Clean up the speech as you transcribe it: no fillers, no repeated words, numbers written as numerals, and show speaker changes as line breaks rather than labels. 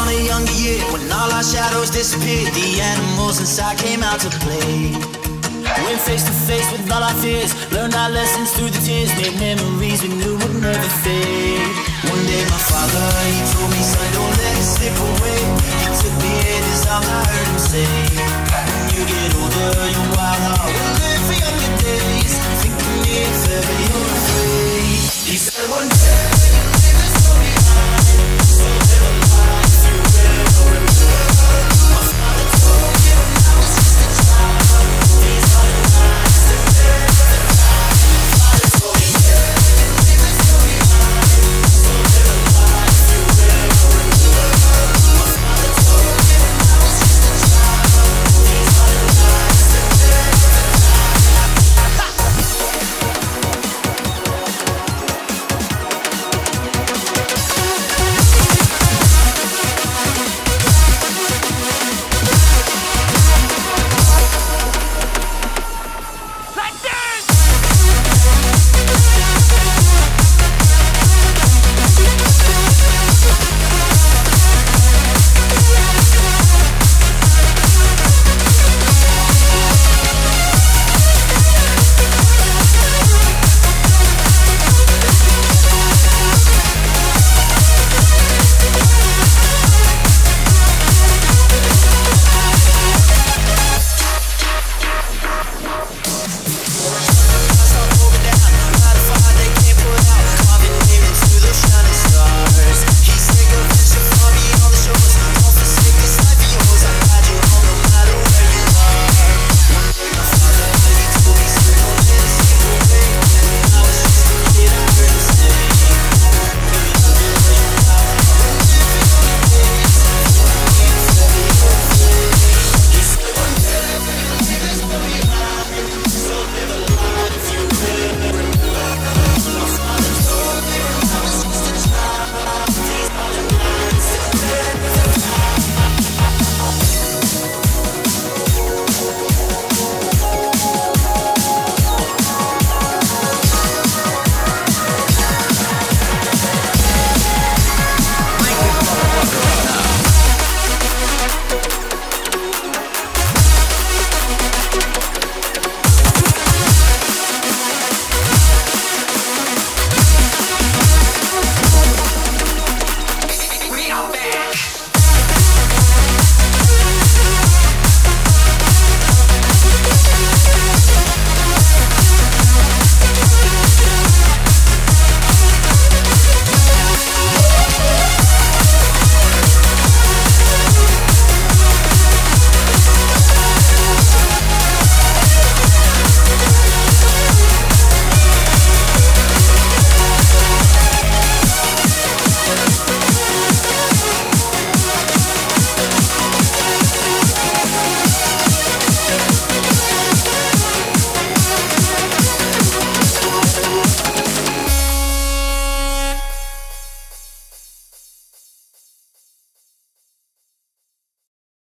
the younger year, when all our shadows disappeared, the animals inside came out to play. Went face to face with all our fears, learned our lessons through the tears, made memories we knew would never fade. One day my father, he told me, son, don't let it slip away. He took me in his arms, I heard him say, when you get older, your wild heart will live for younger days. Thinking if ever you're afraid, he said one day